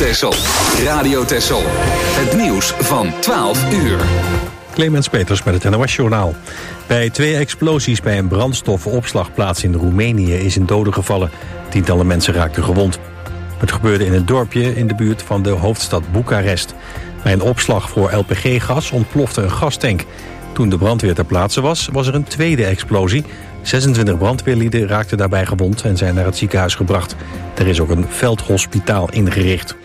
Texel. Radio Texel. Het nieuws van 12 uur. Clemens Peters met het NOS-journaal. Bij 2 explosies bij een brandstoffenopslagplaats in Roemenië is een dode gevallen. Tientallen mensen raakten gewond. Het gebeurde in een dorpje in de buurt van de hoofdstad Boekarest. Bij een opslag voor LPG-gas ontplofte een gastank. Toen de brandweer ter plaatse was, was er een tweede explosie. 26 brandweerlieden raakten daarbij gewond en zijn naar het ziekenhuis gebracht. Er is ook een veldhospitaal ingericht.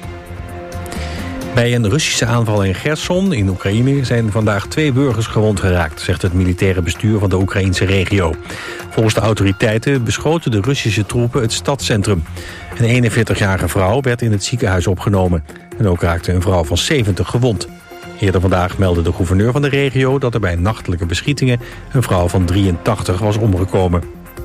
Bij een Russische aanval in Gerson in Oekraïne zijn vandaag 2 burgers gewond geraakt, zegt het militaire bestuur van de Oekraïnse regio. Volgens de autoriteiten beschoten de Russische troepen het stadscentrum. Een 41-jarige vrouw werd in het ziekenhuis opgenomen. En ook raakte een vrouw van 70 gewond. Eerder vandaag meldde de gouverneur van de regio dat er bij nachtelijke beschietingen een vrouw van 83 was omgekomen.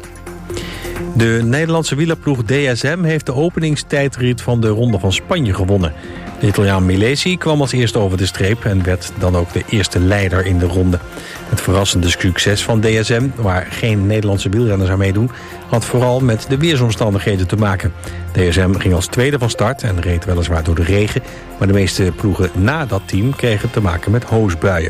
De Nederlandse wielerploeg DSM heeft de openingstijdrit van de Ronde van Spanje gewonnen. De Italiaan Milesi kwam als eerste over de streep en werd dan ook de eerste leider in de ronde. Het verrassende succes van DSM, waar geen Nederlandse wielrenners aan meedoen, had vooral met de weersomstandigheden te maken. DSM ging als tweede van start en reed weliswaar door de regen, maar de meeste ploegen na dat team kregen te maken met hoosbuien.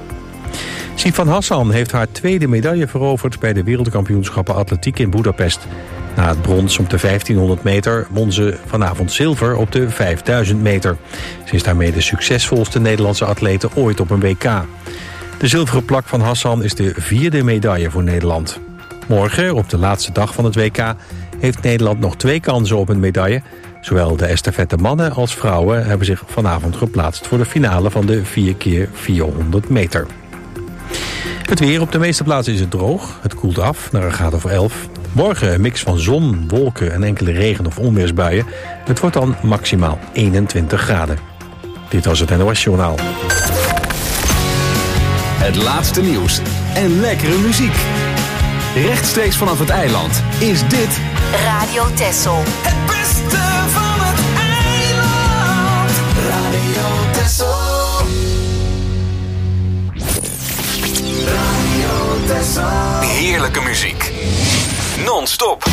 Sifan Hassan heeft haar tweede medaille veroverd bij de wereldkampioenschappen atletiek in Budapest. Na het brons op de 1500 meter won ze vanavond zilver op de 5000 meter. Ze is daarmee de succesvolste Nederlandse atlete ooit op een WK. De zilveren plak van Hassan is de 4e medaille voor Nederland. Morgen, op de laatste dag van het WK, heeft Nederland nog 2 kansen op een medaille. Zowel de estafette mannen als vrouwen hebben zich vanavond geplaatst voor de finale van de 4x400 meter. Het weer: op de meeste plaatsen is het droog. Het koelt af naar een graad of 11. Morgen een mix van zon, wolken en enkele regen- of onweersbuien. Het wordt dan maximaal 21 graden. Dit was het NOS-journaal. Het laatste nieuws en lekkere muziek. Rechtstreeks vanaf het eiland is dit Radio Texel. Het beste van het eiland. Radio Texel. Radio Texel. heerlijke muziek. Non-stop.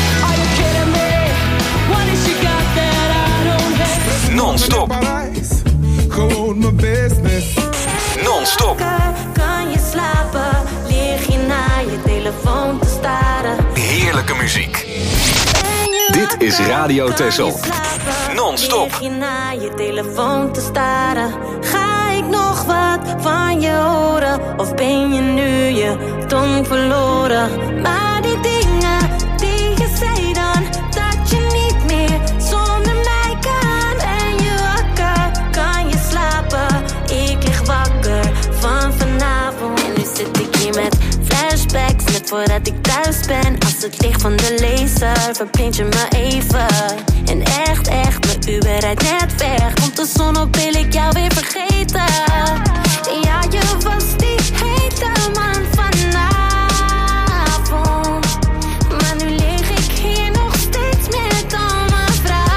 Non-stop. Gewoon mijn business. Non-stop. Kan je slapen? Lig je naar je telefoon te staren? Heerlijke muziek. Dit is Radio Texel. Non-stop. Lig je naar je telefoon te staren? Ga ik nog wat van je horen? Of ben je nu je tong verloren? Maar die dingen die je zei dan, dat je niet meer zonder mij kan. Ben je wakker? Kan je slapen? Ik lig wakker van vanavond. En nu zit ik hier met flashbacks, net voordat ik thuis ben. Als het licht van de laser verblind je me even. En echt, mijn Uber rijdt net weg. Komt de zon op, wil ik jou weer vergeten. Ja, je was die hete man vanavond. Maar nu lig ik hier nog steeds met al mijn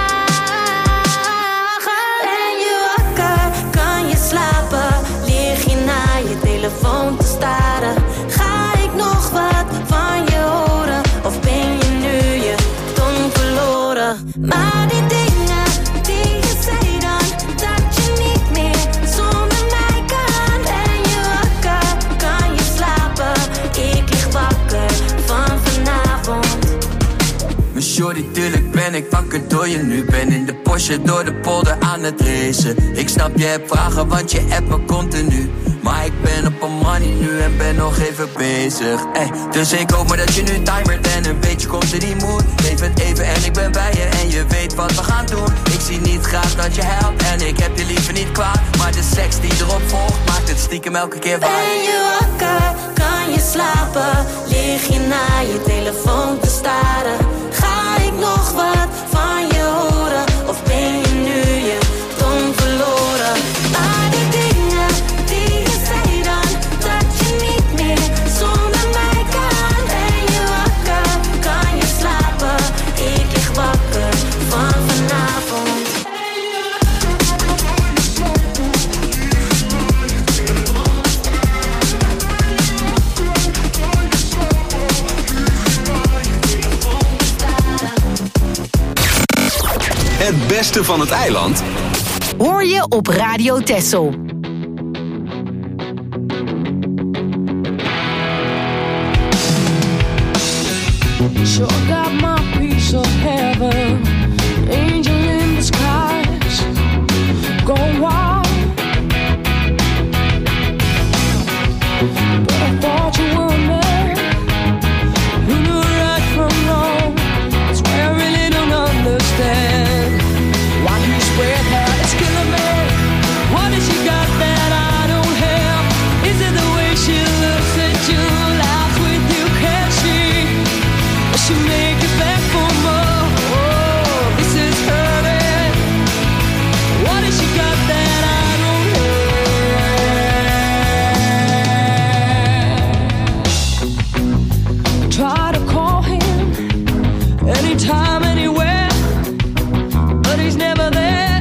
vragen. Ben je wakker? Kan je slapen? Lig je naar je telefoon te staren? Ga ik nog wat van je horen? Of ben je nu je tong verloren? Maar die dingen die je zei dan, dat je niet meer zonder mij kan. Ben je wakker? Kan je slapen? Ik lig wakker van vanavond. Mijn shorty, tuurlijk ben ik wakker door je nu. Ben in de Porsche door de polder aan het racen. Ik snap je hebt vragen, want je appt me continu. Maar ik ben op een money nu en ben nog even bezig. Dus ik hoop maar dat je nu timert en een beetje komt in die mood. Geef het even en ik ben bij je en je weet wat we gaan doen. Ik zie niet graag dat je helpt en ik heb je liever niet kwaad. Maar de seks die erop volgt maakt het stiekem elke keer waar. Ben je wakker? Kan je slapen? Lig je naar je telefoon te staren? Ga ik nog wat van je horen? Of ben je nu je tong verloren? Maar die dingen die je zei dan, dat je niet meer zonder mij kan. Ben je wakker? Kan je slapen? Ik lig wakker van vanavond. Het beste van het eiland hoor je op Radio Texel. Sure got my piece of heaven, angel in the skies, go wild. But I thought you were a man who knew right from wrong. That's why I really don't understand why you spread her. It's killing me. What has she got that I don't have? Is it the way she looks at you, laughs with you, can she? She make it back for more. Oh, this is hurting. What has she got that I don't have? I try to call him anytime, anywhere, but he's never there.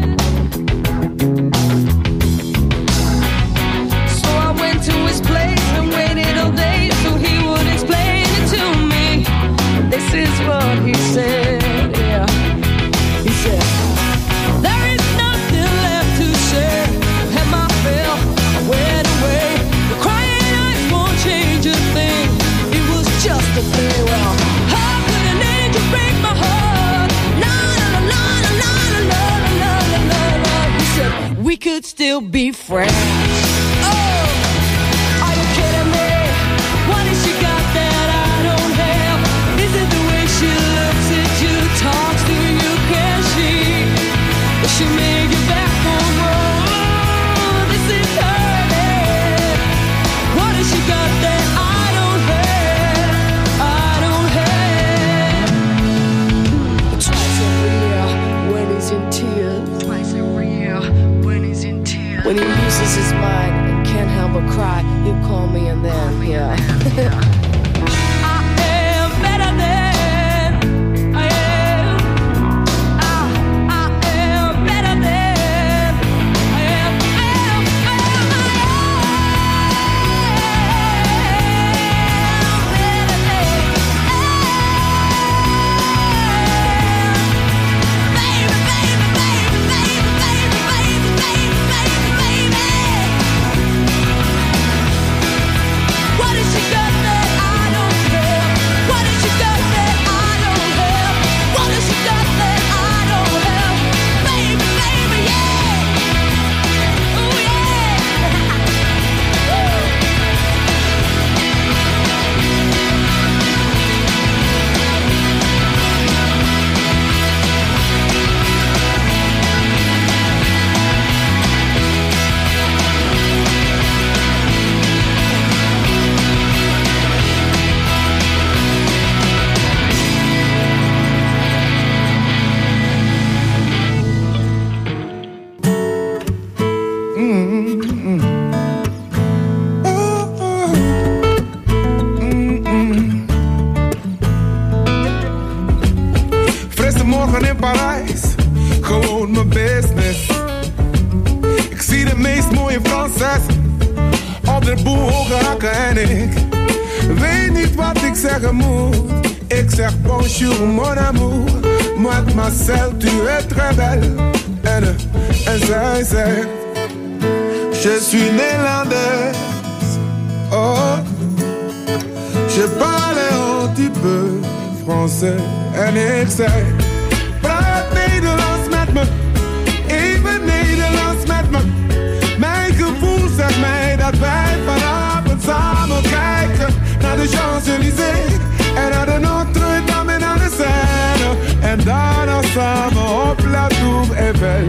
So I went to his place and waited all day so he would explain it to me. This is what he said, yeah. He said, there is nothing left to say. Have my fill, I went away. The crying eyes won't change a thing. It was just a thing. Well, how could an angel break my heart? La la la la la la la la la la. He said, we could still be friends. Oh, are you kidding me? What has she got that I don't have? Is it the way she looks at you, talks to you, can she? Will she make it back home? Oh, this is hurting. What has she got that I don't have? I don't have. Twice every year when he's in tears. Twice every year when he's in tears. When he loses his mind and can't help but cry, he'll call me and then, yeah. Bonjour mon amour, moi de Marcel, tu es très belle. En zij zegt, je suis néerlandaise. Oh, je parle un petit peu français. En ik zei, praat Nederlands met me, even Nederlands met me. Mijn gevoel zegt mij dat wij vanavond samen kijken naar de Champs-Élysées en naar de Notre-Dame en naar de Seine. En daarna samen op La Tour Eiffel.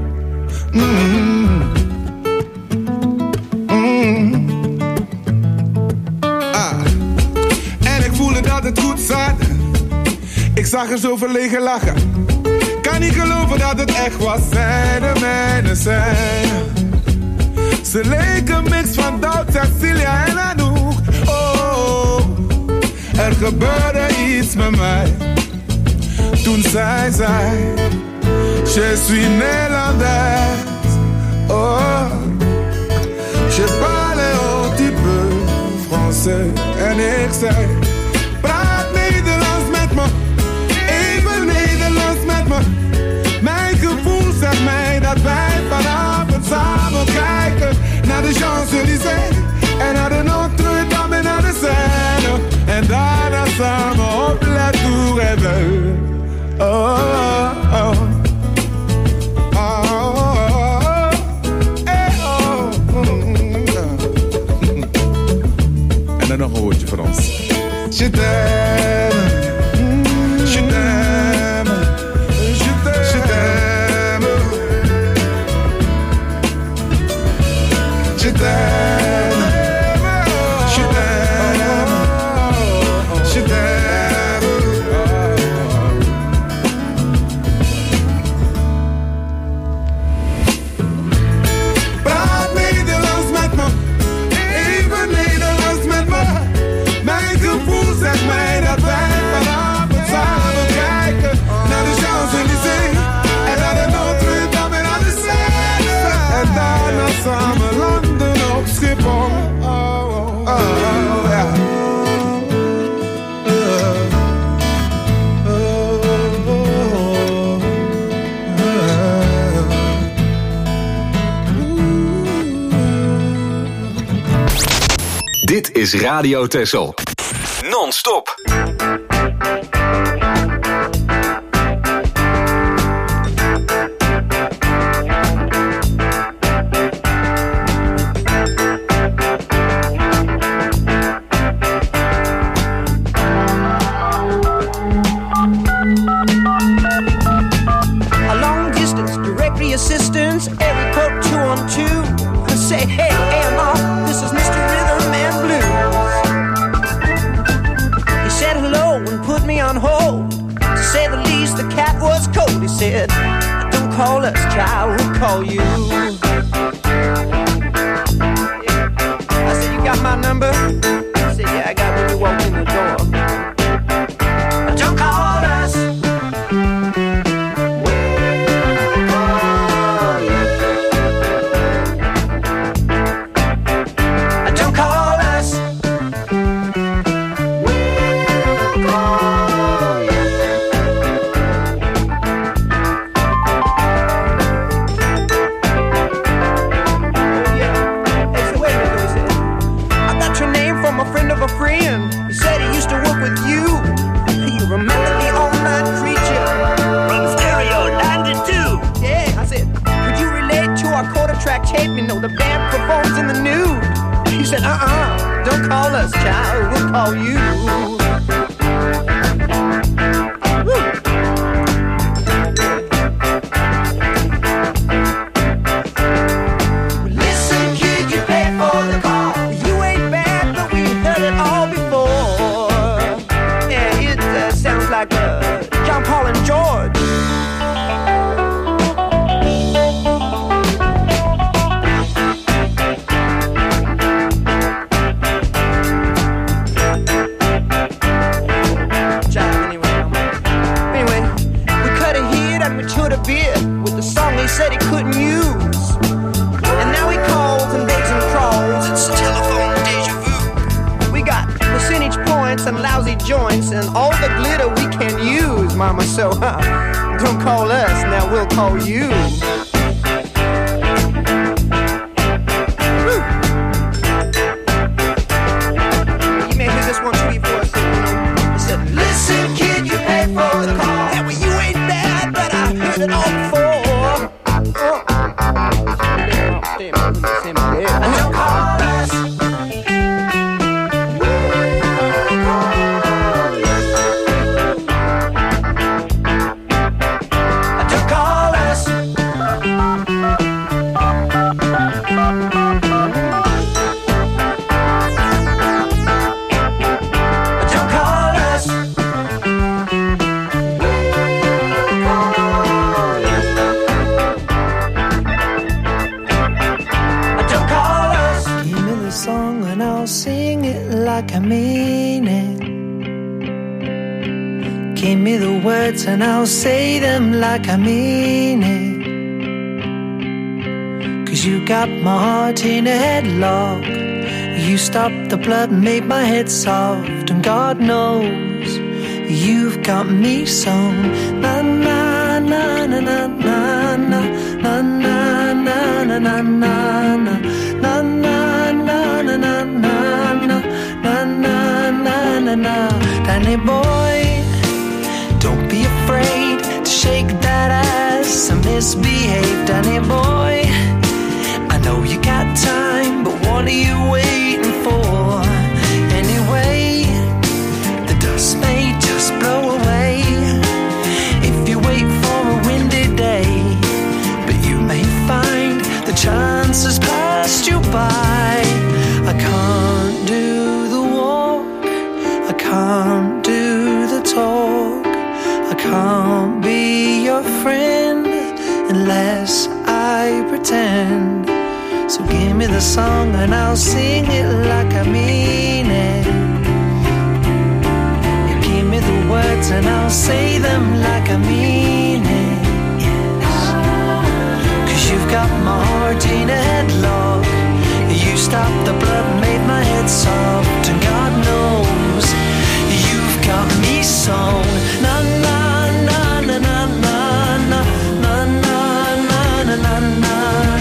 En ik voelde dat het goed zat. Ik zag er zo verlegen lachen. Kan niet geloven dat het echt was. Zij de mijne zijn. Ze leken een mix van Doubt, Cecilia en Anouk. Oh, er gebeurde iets met mij. Toen zij zei, je suis néerlandaise. Oh, je parle un petit peu français. En ik zei, praat Nederlands met me, even Nederlands met me. Mijn gevoel zegt mij dat wij Je t'aime, je t'aime, je t'aime, je t'aime, je t'aime, je t'aime. Praat Nederlands met me, even Nederlands met me. Mijn gevoel zegt mij dat wij vanavond samen kijken naar de Champs-Élysées en naar de Notre-Dame en naar de Seine. En daarna samen landen op Schiphol. Ja. Dit is Radio Texel. Non-stop. A long distance directory assistance, every code 212. Say, hey, AMR, this is Mr. Rhythm and Blues. He said hello and put me on hold. To say the least, the cat was cold. He said, don't call us, child, we'll call you. I said, you got my number? He said, yeah, I got when you walked in the door. Don't call us. Tape, you know, the band performs in the nude. He said, don't call us, child, we'll call you. Listen, kid, you pay for the call. You ain't bad, but we heard it all before. Yeah, it sounds like John, Paul, and George. Said he couldn't use, and now he calls and begs and crawls. It's telephone deja vu. We got percentage points and lousy joints and all the glitter we can use, mama. So don't call us, now we'll call you. Woo. You may hear this one tweet for us. He said, listen, kid, you pay for the call. Yeah, well, you ain't bad, but I heard it all before. And don't call us. Don't call us. Don't call us. Sing it like I mean it. Give me the words and I'll say them like I mean it. 'Cause you got my heart in a headlock. You stopped the blood and made my head soft. And God knows you've got me so na na na na na na na na na na na na na na Danny boy, don't be afraid to shake that ass and misbehave. Danny boy, I know you got time, but what are you waiting for? Anyway, passed you by. I can't do the walk, I can't do the talk, I can't be your friend unless I pretend. So give me the song and I'll sing it like I mean it. You give me the words and I'll say them like I mean it. Yes. 'Cause you've got my heart in a headlock. You stopped the blood and made my head soft. And God knows you've got me so. Na na na na na na na na na na na na.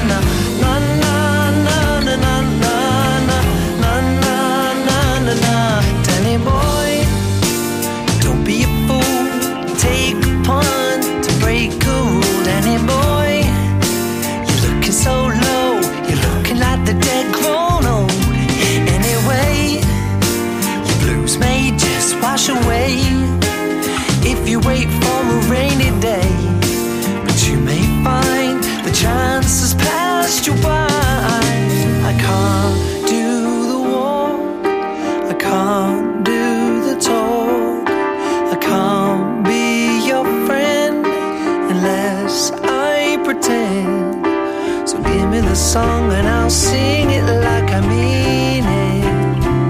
Danny boy, don't be a fool. Take a punt to break a rule. Danny boy, you're looking so low. You're looking like the dead grown old. Anyway, your blues may just wash away if you wait for a rainy day. But you may find the chance has passed you by. I can't do the walk, I can't do the talk, I can't be your friend unless I pretend. So give me the song and I'll sing it like I mean it.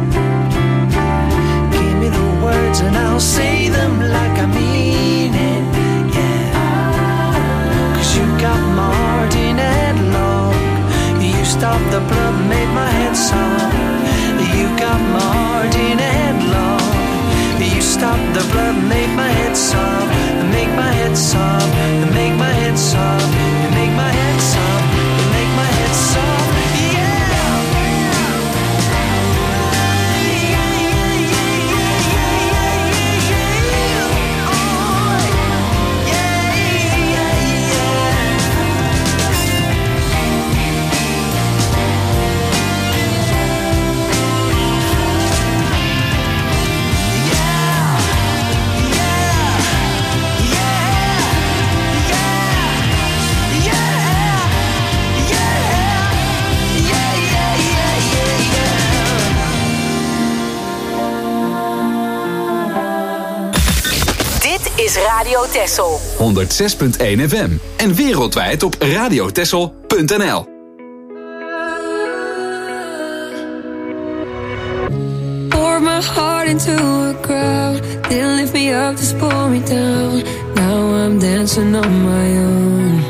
Give me the words and I'll say them like I mean it. Yeah. 'Cause you got my heart in a headlock. You stopped the blood and made my head soft. You got my heart in a headlock. You stopped the blood and made my head soft. And make my head soft. And make my head soft. And make my head soft. And make my head soft. Is Radio Texel 106.1 FM en wereldwijd op radiotexel.nl. Poured my heart into a crowd, didn't lift me up, just pull me down. Now I'm dancing on my own.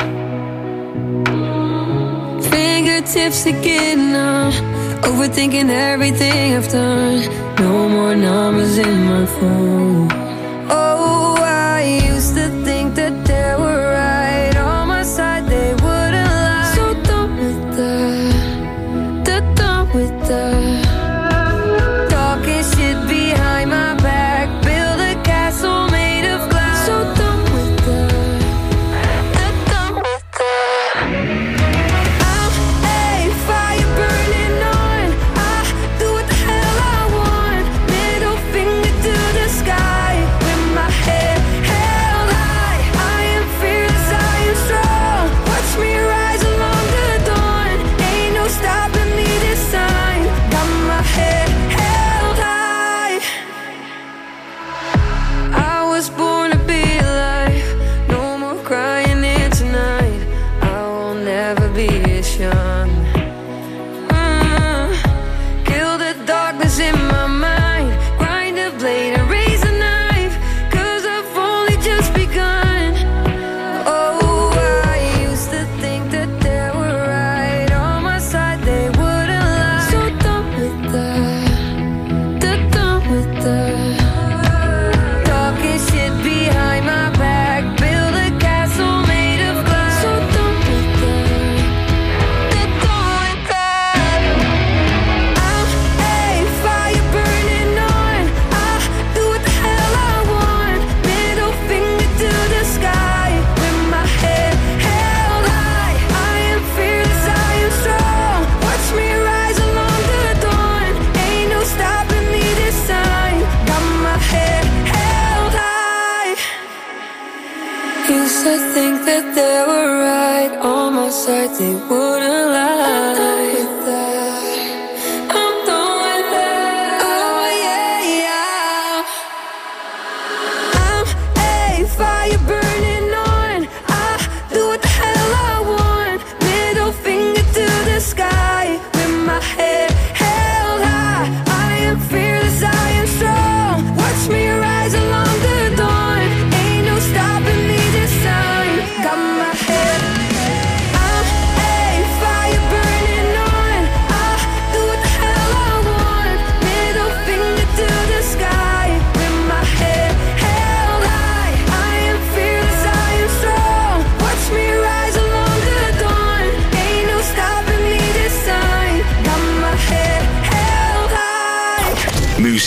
Fingertips are getting numb, overthinking everything I've done. No more numbers in my phone. Oh, I used to think that they were right on my side, they wouldn't lie. So done with that, done with that. Talking shit behind my back, build a castle made of glass. So done with that, done with that. I'm a fire burning on, I do what the hell I want. Middle finger to the sky, with my head held high. I am fearless, I am strong. Watch me rise along the dawn. Ain't no stopping me this time. Got my head held high. I was born to be alive. No more crying in tonight. I will never be as young. Kill the darkness in my mind. Grind a blade and raise a knife, 'cause I've only just begun. Oh, I used to think that they were right on my side, they wouldn't lie. So done with that, done with that. Talking shit behind my back, build a castle made of glass. So done with that, done with that. I'm a fire burning on, I do what the hell I want. Middle finger to the sky, with my head held high. I am fearless, I am strong. Watch me rise along the dawn. Ain't no stopping me this time. Got my head held high. Used to think that they were right on my side, they wouldn't lie.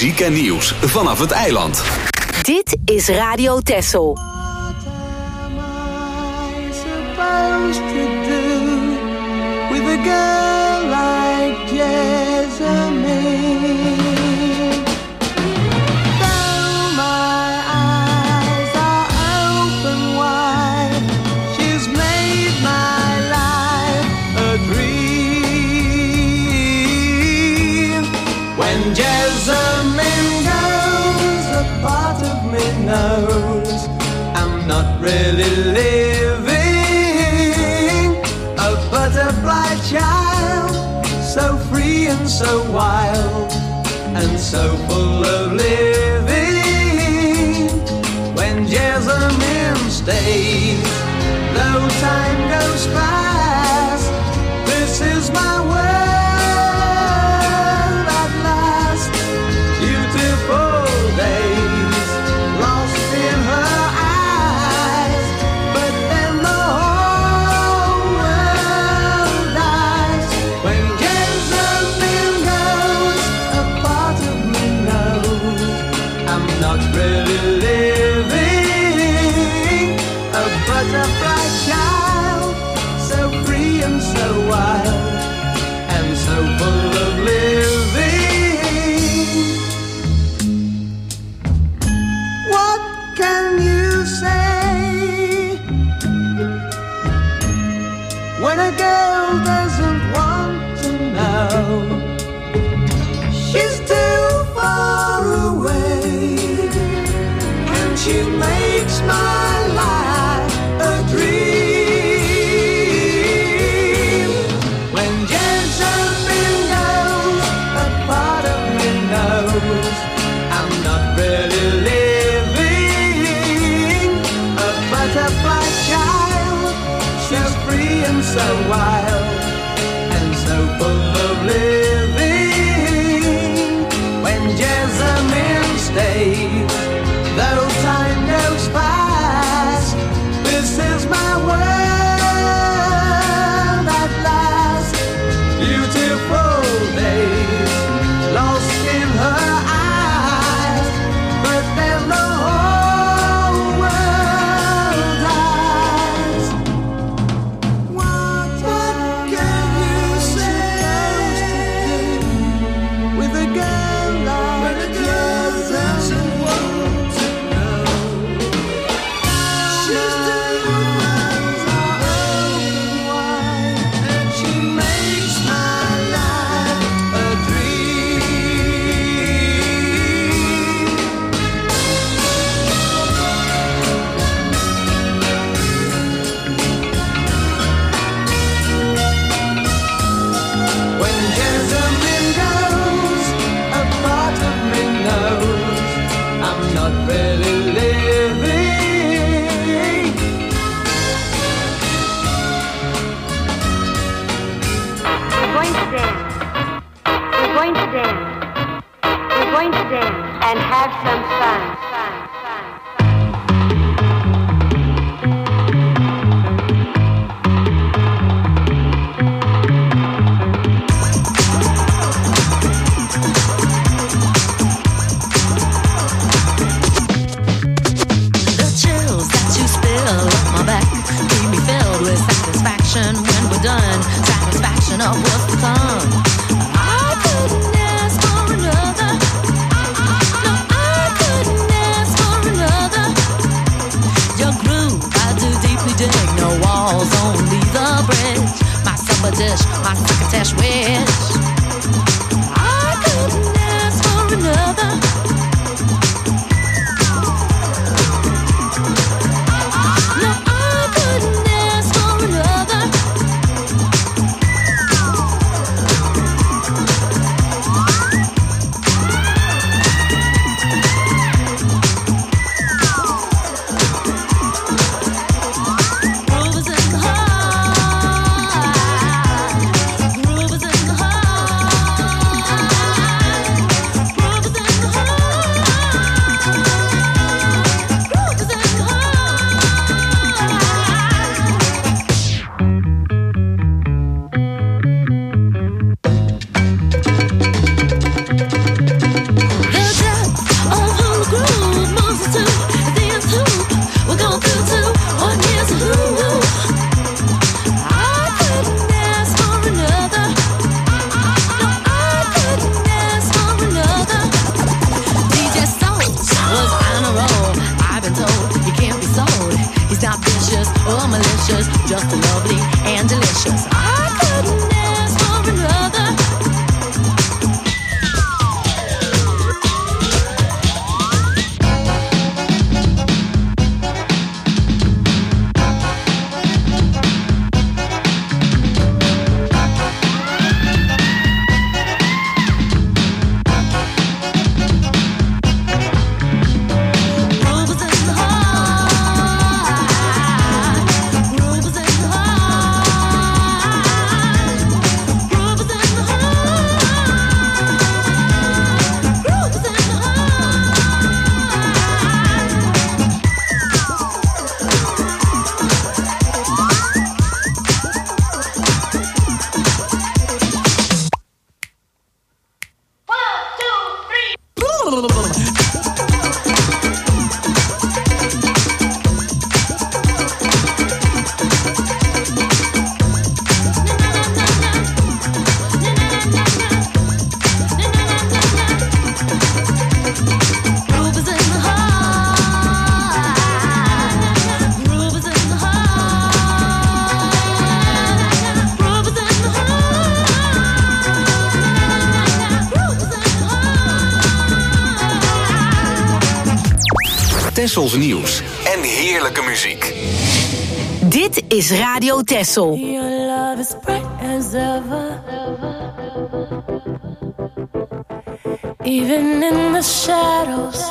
muziek en nieuws vanaf het eiland. Dit is Radio Texel. What am I supposed to do with a girl like Jessamine? Though my eyes are open wide, she's made my life a dream. When Jessamine goes, a part of me knows I'm not really living. A butterfly child, so free and so wild, and so full of living. When Jessamine stays, though time goes fast, this is my world at last. Beautiful days lost in her eyes, but then the whole world dies. When Jessamine goes, a part of me knows I'm not really living. A butterfly child, so free and so wild, and so full of living. What can you say when a girl doesn't want to know? She's too far away, and she makes my life a dream. When Jessamine goes, a part of me knows I'm not really living. A butterfly child, she's free and so wild, and so full of living. When Jessamine stays, though time goes fast, this is my world at last. Beautiful days lost in her eyes, but then the whole world dies. What can you say with a girl like doesn't want to know? She's too eyes are open wide, and she makes my life a dream. When Jessamine goes, a part of me knows I'm not really living. We're going to dance. We're going to dance. We're going to dance and have some fun. The chills that you spill up my back leave me filled with satisfaction when we're done. Satisfaction of what's to come. I couldn't ask for another. No, I couldn't ask for another. Your groove, I do deeply dig. No walls, only the bridge. My supper dish, my crocketesh wish. I couldn't ask for another. No, I couldn't ask for another. Groove is in the heart. Groove is in the Tessels nieuws en heerlijke muziek. Dit is Radio Tessel. Your love is bright as ever. Even in the shadows.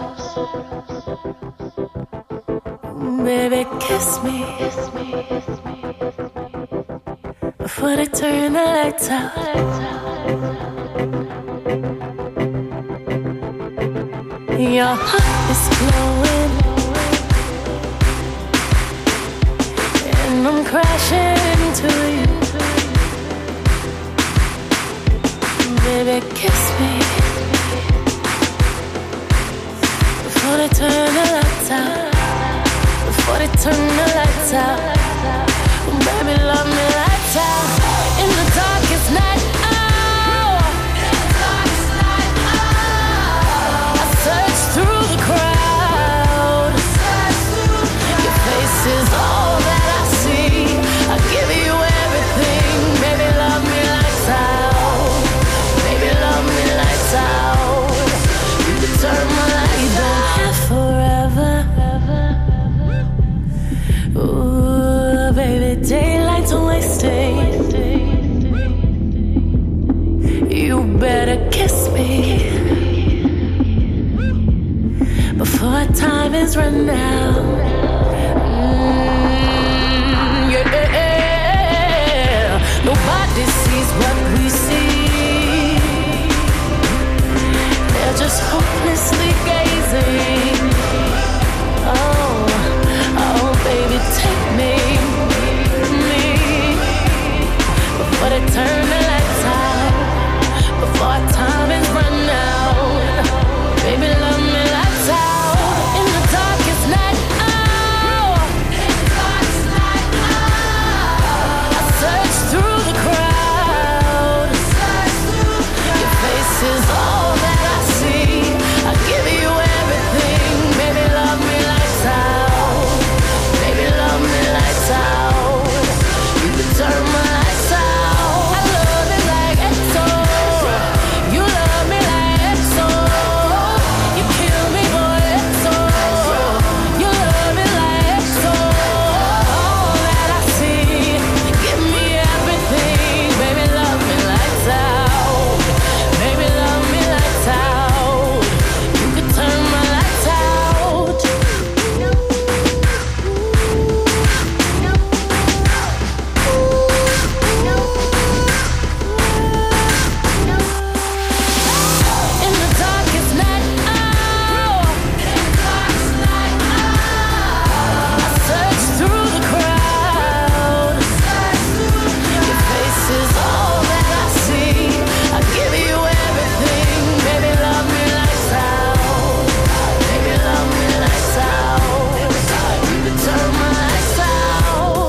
Baby, kiss me before they turn the lights out. Your heart is glowing, and I'm crashing into you. Baby, kiss me before they turn the lights out. Before they turn the lights out. Baby, love me lights out. In the darkest night. I search through the crowd. Your face is all that I see. I give you everything. Baby, love me lights out. Baby, love me lights out. You can turn my lights out forever. Ooh, baby, daylight's wasted. You better kiss me before time is run out. Yeah. Nobody sees what we see. They're just hopelessly gazing. Oh, baby, take me, before they turn the lights out, before time is run out. Baby, love me lights out. In the darkest night, I search through the crowd. Your face is all that I see. I give you everything. Baby, love me lights out. Baby, love me lights out. You can turn my lights out. I love it like EXO. You love me like EXO. You kill me, boy, EXO. You love me like EXO. All that I see. Give me everything. Baby, love me lights out. Baby, love me lights out. You can turn my lights out. In the darkest night, I search through the crowd. Your face is all that I see. I give you everything. Baby, love me lights out. Baby, love me lights out. You can turn my lights out.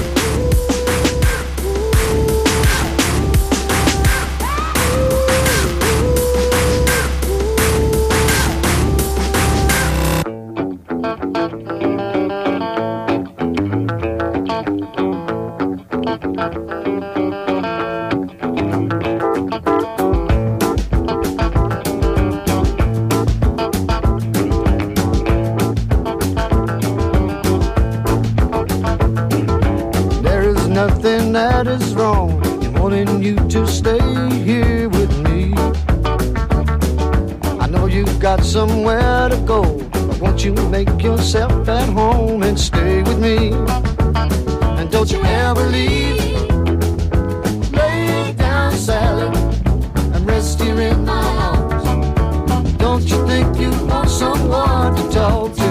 There is nothing that is wrong in wanting you to stay here with me. I know you've got somewhere to go, but won't you make yourself at home and stay with me? And don't you ever leave. Lay down, Sally, and rest here in my arms. Don't you think you want someone to talk to?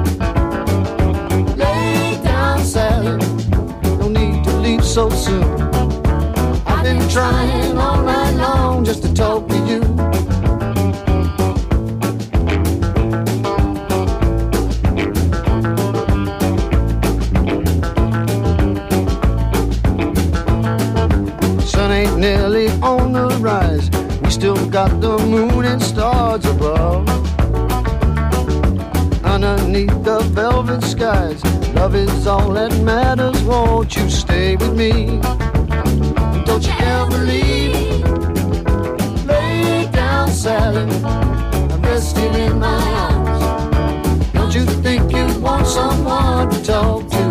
Lay down, Sally, no need to leave so soon. I've been trying all night long just to talk to you. Sun ain't nearly on the rise. We still got the moon and stars above. Underneath the velvet skies, love is all that matters. Won't you stay with me? Don't you ever leave. Lay down, Sally, and rest here in my arms. Don't you someone to talk to.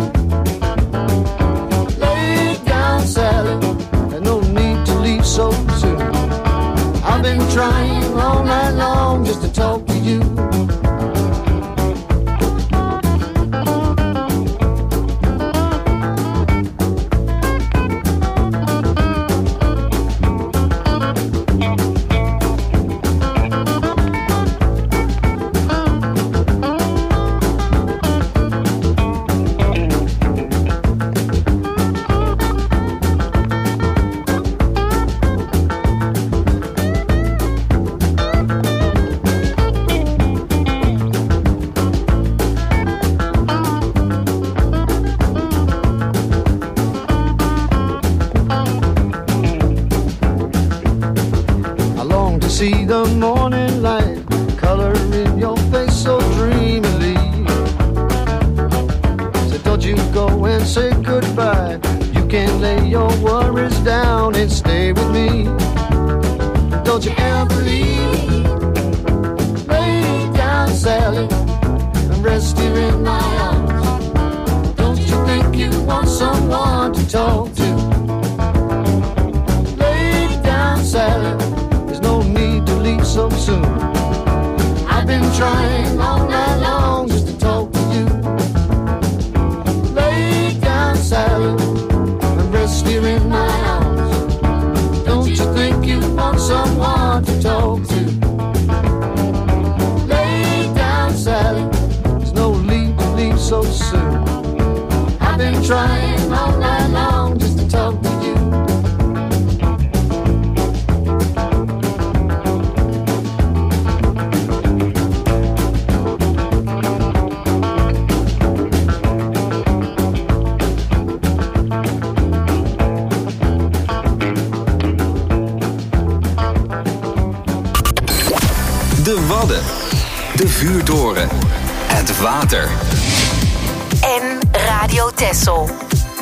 Lay it down, Sally, and no need to leave so soon. I've been trying all night long just to talk to you. See the morning light, color in your face so dreamily. So don't you go and say goodbye. You can lay your worries down and stay with me. Don't you ever leave. Lay down, Sally, and rest here in my arms. Don't you think you want someone to talk to? Lay down, Sally, no need to leave so soon. I've been trying all night long just to talk to you. Lay down, Sally, and rest here in my arms. Don't you think you want someone to talk to? Lay down, Sally, there's no need to leave so soon. I've been trying all night long just to talk to you. De Wadden, de vuurtoren, het water. En Radio Texel.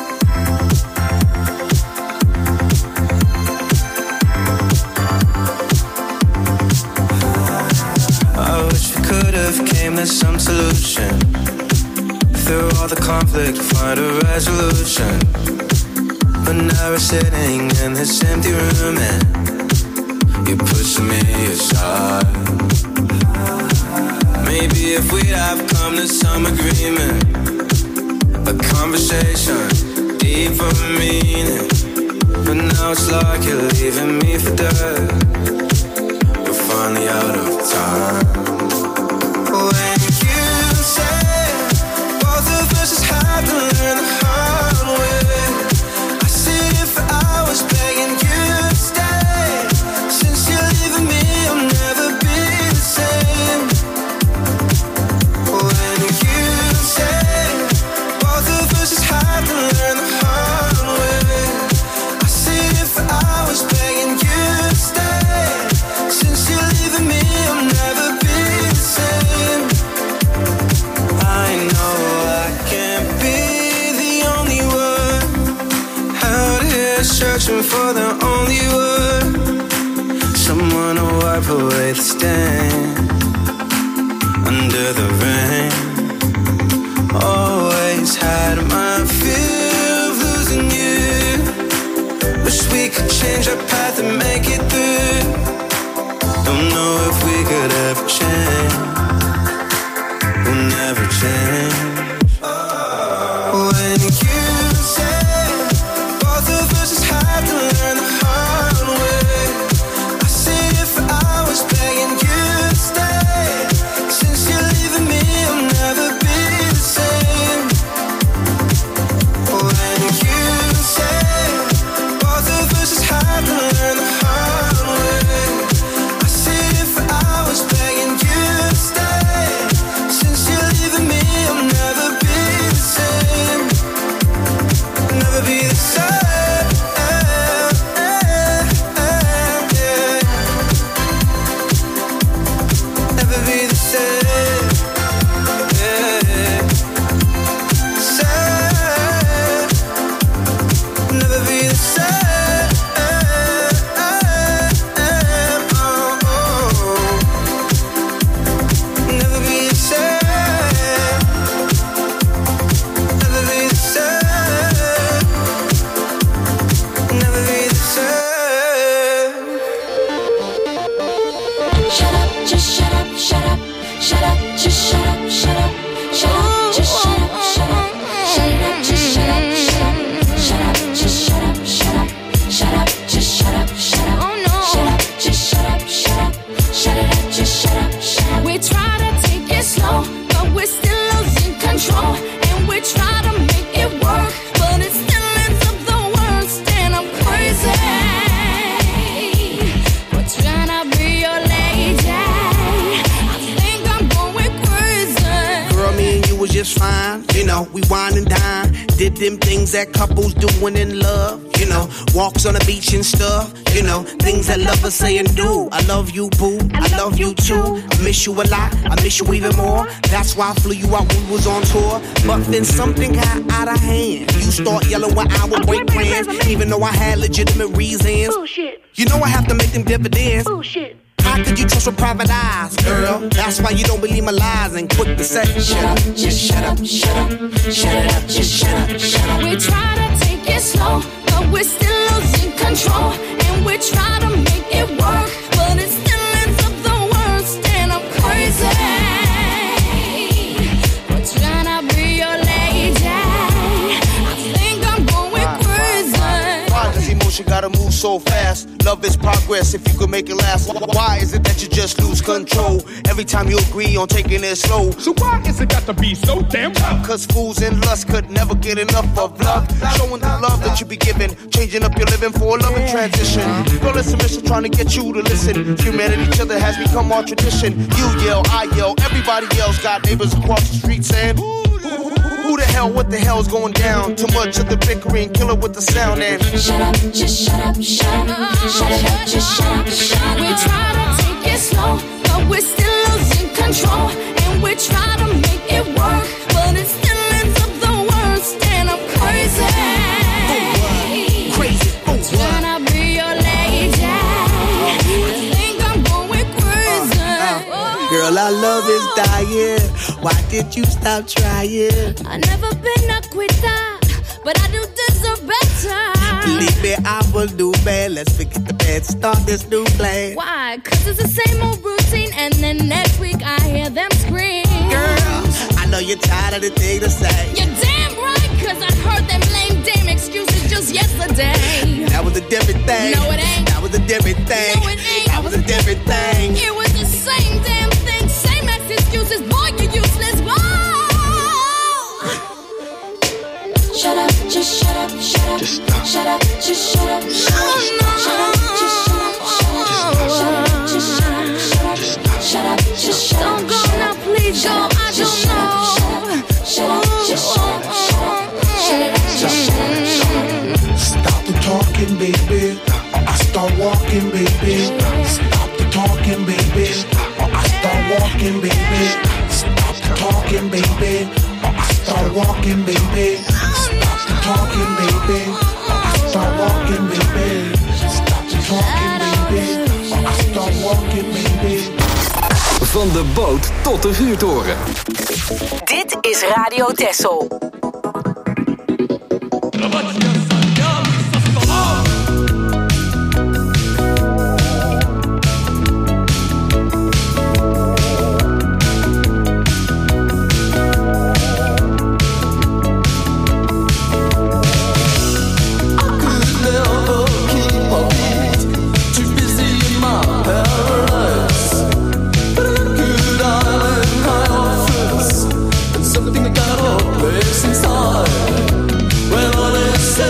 I wish we could have came to some solution. Through all the conflict, find a resolution. But now we're sitting in this empty room and you're pushing me aside. Maybe if we'd have come to some agreement, a conversation, deeper meaning. But now it's like you're leaving me for dead. We're finally out of time. When you say both of us just have to learn the hard way, I sit here for hours begging you to stay. Since you're leaving me, I'll never be the same. When you say both of us just have to learn the hard way, I sit here for hours begging you to stay. Since you're leaving me, I'll never be the same. I know I can't be the only one out here searching for the only word, someone to wipe away the stain under the rain. Always had my fear of losing you. Wish we could change our path and make it through. Don't know if we could ever change. We'll never change. When you say both of us just have to learn the hard way, I sit here for hours begging you to stay. Since you're leaving me, I'll never be the same. When you say both of us just have to learn the hard way, I sit here for hours begging you to stay. Since you're leaving me, I'll never just shut up, shut up, shut up, just shut up, shut up, shut up, just shut up, shut up, shut it up, just shut up, shut up, shut up, just shut up, shut up, shut up, just shut up, shut up, shut up, just shut up, shut up, shut it up, just shut up, shut up. We try to take it slow, but we're still losing control, and we try to make it work, but it still ends up the worst, and I'm crazy. We're trying to be your lady. I think I'm going crazy. Girl, me and you was just fine. You know, we wine and dine. Did them things that couples doing in love. You know, walks on the beach and stuff. You know, things that lovers say and do. I love you, boo. I love you too. I miss you a lot. I miss you even more. That's why I flew you out when we was on tour. But then something got out of hand. You start yelling when I would break plans, even though I had legitimate reasons. Bullshit. You know I have to make them dividends. Bullshit. How could you trust with private eyes, girl? That's why you don't believe my lies and quick to say, shut up, just shut up, shut up, shut it up, just shut up, shut up. We try to take it slow, but we're still losing control, and we try to make it work, but it still ends up the worst, and I'm crazy. We're trying to be your lady. I think I'm going crazy. Why does emotion gotta move so fast? Love is progress if you could make it last. Why is it that you just lose control every time you agree on taking it slow? So why is it got to be so damn tough? Cause fools and lust could never get enough of love. Showing the love that you be giving, changing up your living for a loving transition. Girl, it's a mission trying to get you to listen. Humanity, each other has become our tradition. You yell, I yell, everybody else got neighbors across the street saying, who the hell, what the hell's going down? Too much of the bickering, kill it with the sound and shut up, just shut up, shut up, shut it up, just shut up, shut up. We try to take it slow, but we're still losing control, and we try to make it work, but it still ends up the worst, and I'm crazy. Crazy, trying to be your lady. I think I'm going crazy. Girl, our love is dying. Why did you stop trying? I've never been a quitter, but I do deserve better. Believe me, I will do bad. Let's forget the bad, start this new plan. Why? Cause it's the same old routine, and then next week I hear them scream. Girl, I know you're tired of the thing to say. You're damn right, cause I heard them lame damn excuses just yesterday. That was a different thing. No, it ain't. That was a different thing. No, it ain't. That was a different thing. It was the same damn thing, same ass excuses. Boy, you're useless. Whoa! Shut up, just shut up, shut up. Just stop. Shut up, just shut up, shut up. Shut up, just shut up, shut up. Shut up, just shut up, shut up. Shut up, just shut up. Don't go now, please go. I don't know. Shut up, just shut up, shut up. Shut it up, just shut up, shut up. Stop the talking, baby, or I start walking, baby. Stop the talking, baby, or I start walking, baby. Stop the talking, baby, or I start walking, baby. Stop the talking, baby, or I start walking, baby. Stop the talking, baby, or I start walking, baby. Van de boot tot de vuurtoren. Dit is Radio Texel. Something got a place inside. When all is said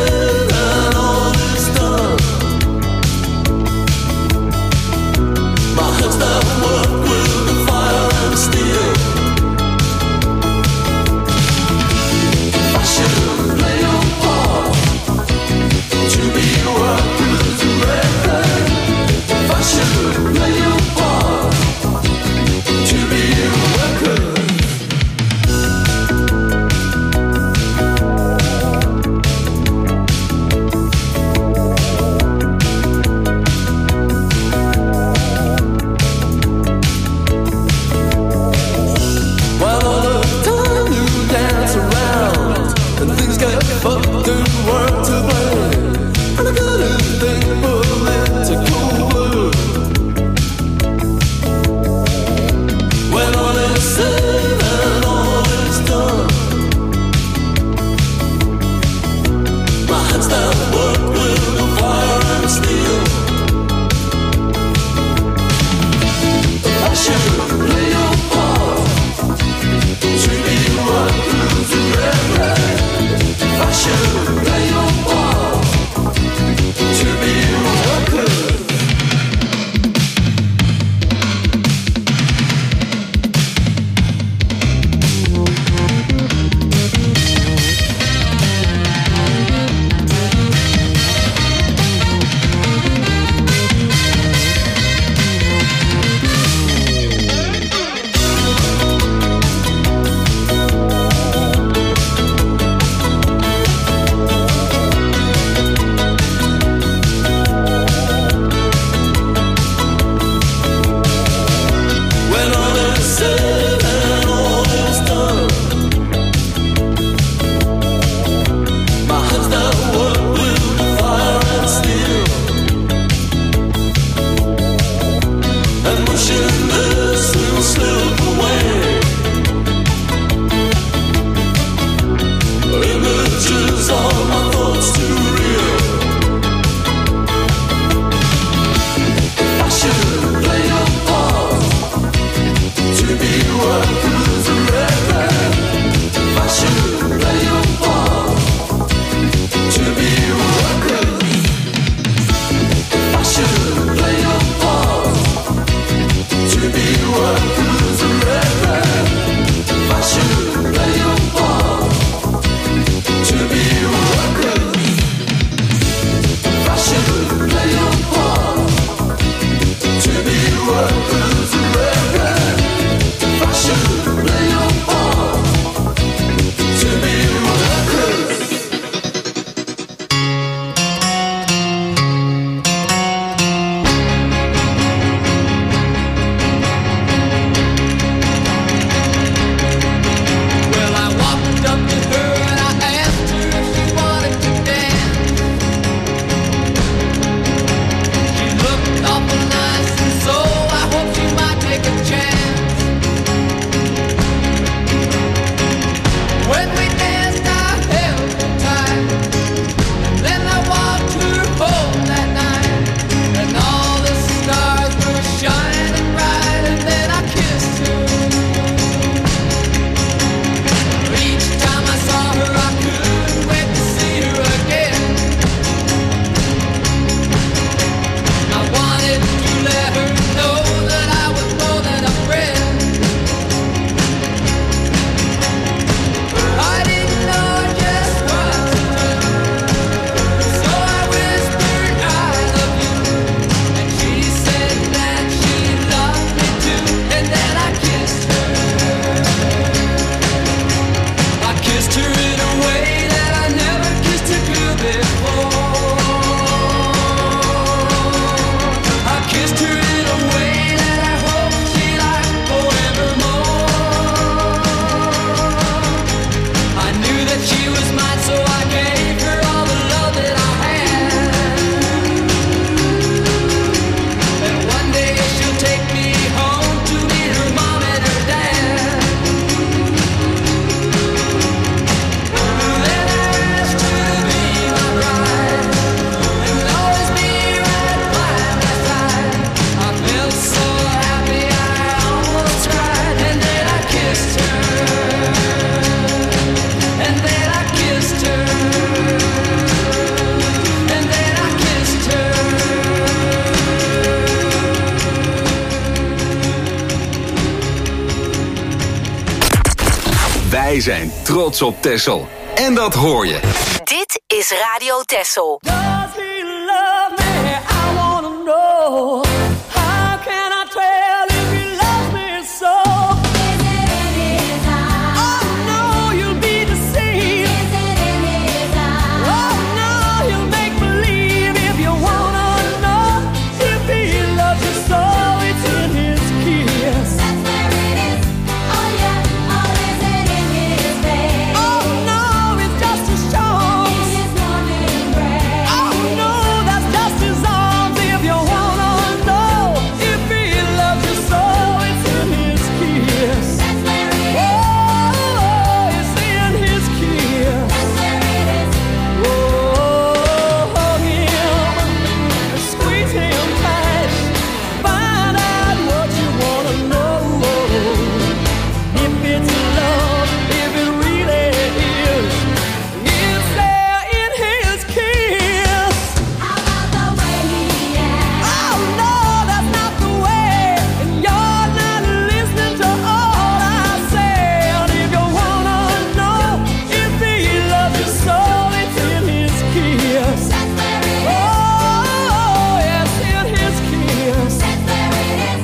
Wij zijn trots op Texel. En dat hoor je. Dit is Radio Texel. Does he love me? I wanna know. How can I tell if he loves me so? Is it in his eyes? Oh no, you'll be deceived. Is it in his eyes? Oh no, you'll make believe if you wanna know. If he loves you so, it's in his kiss. That's where it is. Oh yeah. Oh, is it in his face? Oh no, it's just a show. In his warm embrace. Oh no, that's just his arms. If you wanna know, if he loves you so, it's in his kiss. That's where it is. Oh, it's in his kiss. That's where it is. Oh, hug him, squeeze him tight, find out what you wanna know. If it's love, if it really is, it's there in his kiss. How about the way he acts? Oh no, that's not the way. And you're not listening to all I say. And if you wanna know if he loves you so, it's in his kiss. That's where it is. Oh, yes, in his kiss. That's where it is.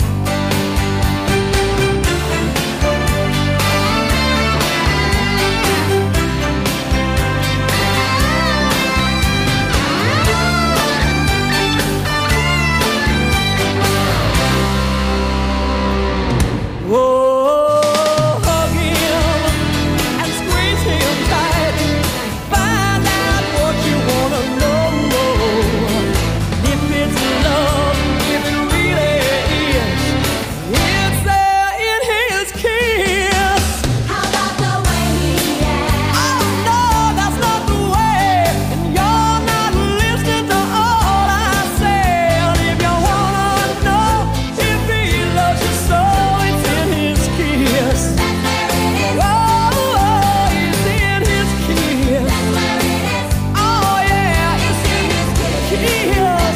Oh, hug him and squeeze him tight. Find out what you wanna know. If it's love, if it really is, it's there in his kiss. How about the way he acts? Oh no, that's not the way. And you're not listening to all I say. And if you wanna know if he loves you so, it's in his kiss. That's where it is. Oh, it's in his kiss. That's where it is. Oh yeah, it's in his kiss.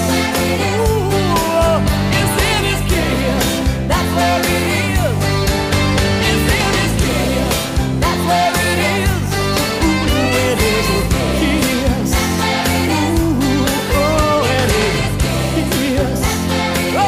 Ooh, it's in his kiss. That's where it is. It's in his kiss. That's where it is. Ooh, it is his kiss. Ooh, oh, it is his kiss. Oh,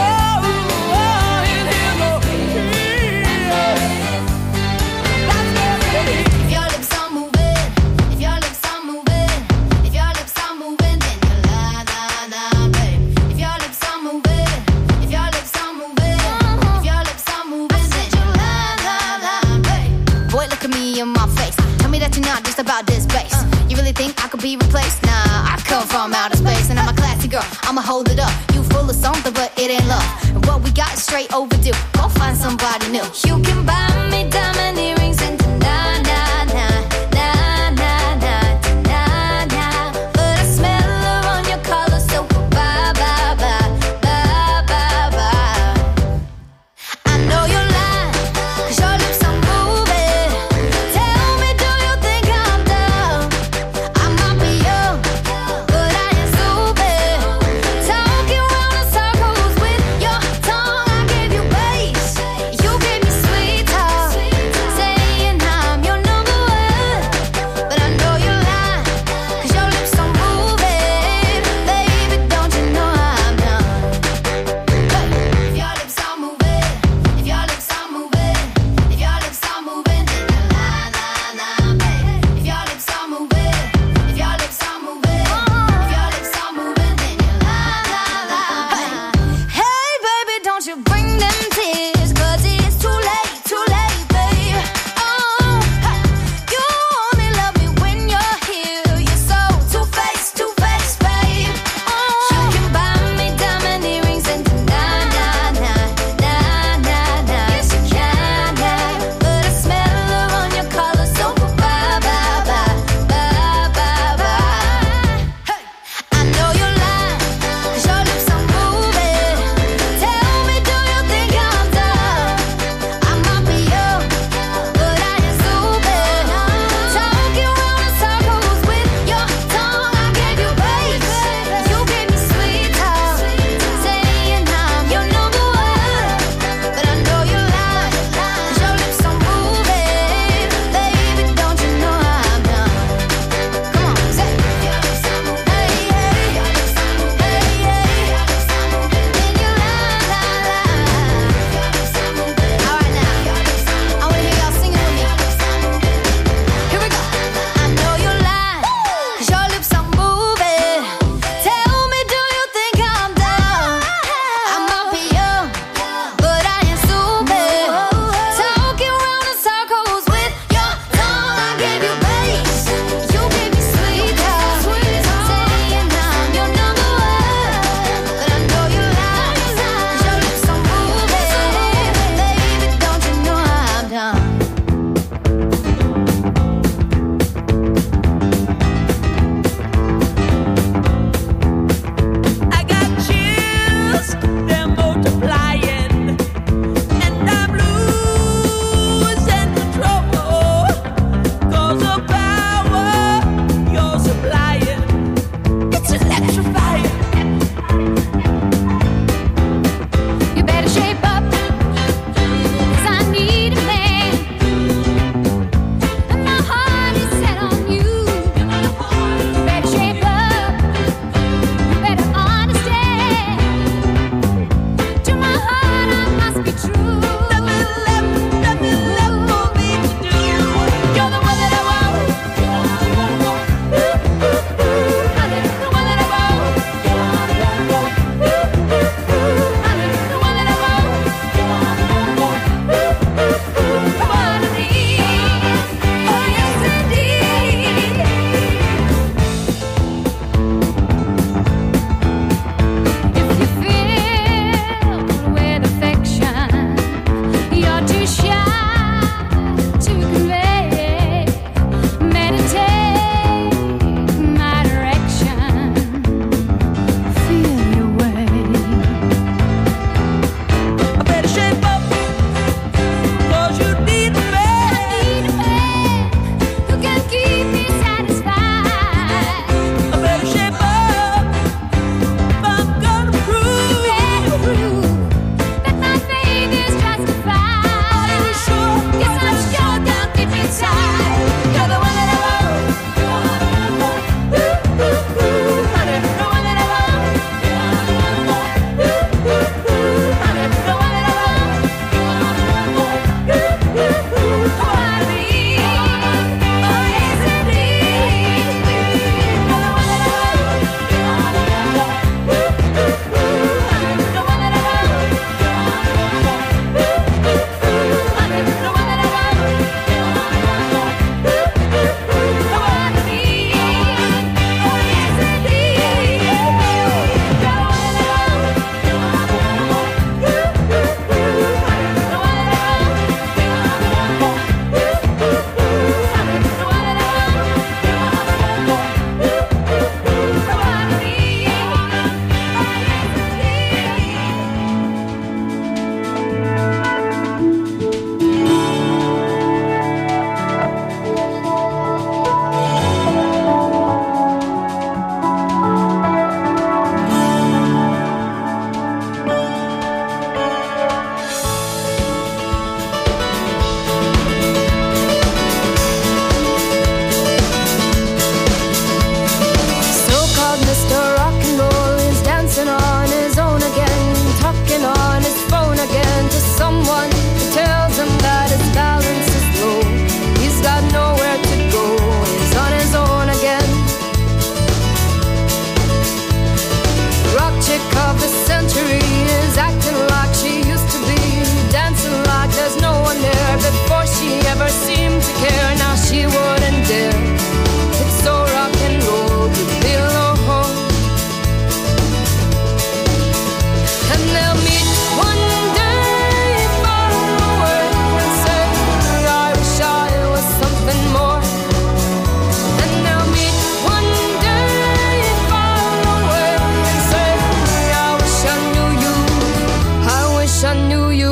it is his kiss. That's where it is. If your lips are moving, if your lips are moving, if your lips are moving, then you la la la, babe. If your lips are moving, if your lips are moving, if your lips are moving, then you la la la, babe. Boy, look at me in my face. Tell me that you're not just about this bass. You really think I could be replaced? Nah, I come from outer space, and I'm a classy girl. I'ma hold it up. You full of something, but it ain't love. And what we got is straight overdue. Go find somebody new. You can buy me diamond earrings and na na na na na na na na. But I smell her on your collar, so bye bye bye bye bye bye. I know you're lying, 'cause your lips are moving. Tell me, do you think I'm dumb? I might be young, but I ain't stupid. Talking round in circles with your tongue. I gave you bass, you gave me sweet.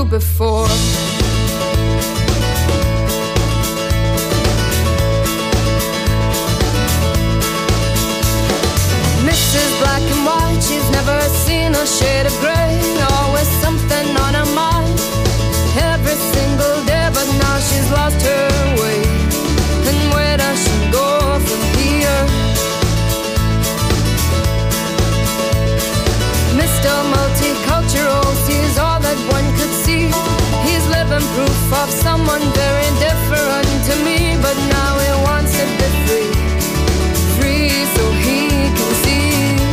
before. Mrs. Black and White, she's never seen a shade of grey. Always something on her mind every single day, but now she's lost her way. And where does she go from here? Mr. Multicultural sees all that one could see. He's living proof of someone very different to me, but now he wants to be free. Free so he can see.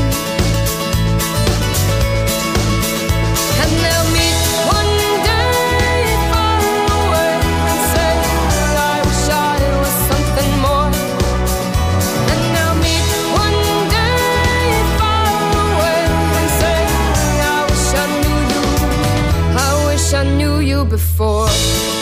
And they'll meet one day far away and say, I wish I was something more. And they'll meet one day far away and say, I wish I knew you. I wish I knew you before.